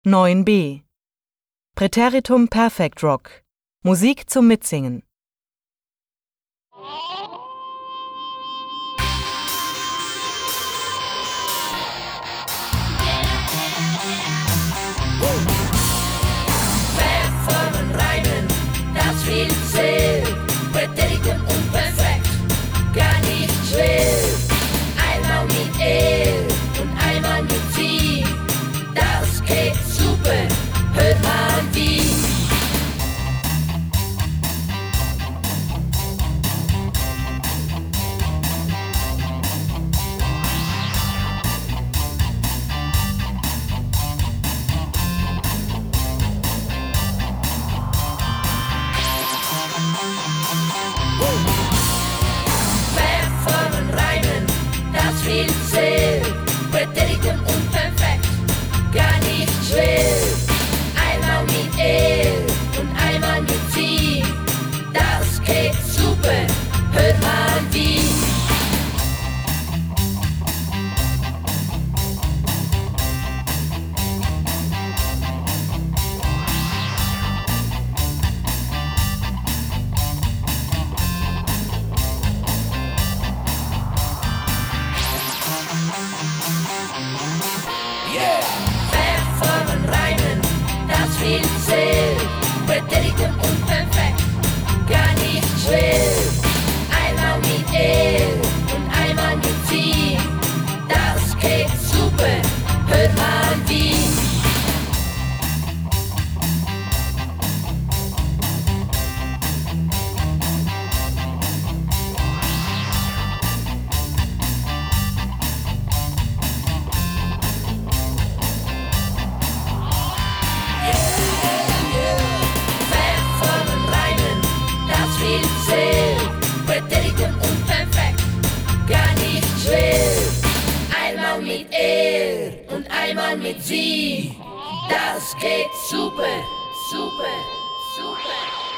9b. Präteritum Perfect Rock. Musik zum Mitsingen. Von Reimen, das viel zählt, Präteritum unperfekt, gar nicht schwer. Einmal mit er und einmal mit sie, das geht super, hört mal wie. Von Reimen, das viel zählt, Präteritum unperfekt, gar nicht schwer. Einmal mit er und einmal mit sie, das geht super, hört mal wie. Von Reimen, das viel zählt, Präteritum unperfekt, gar nicht schwer. Einmal mit er und einmal mit sie, das geht super, hört mal wie. Viel zählt, Präteritum unperfekt, gar nicht schwer. Einmal mit er und einmal mit sie, das geht super, super, super.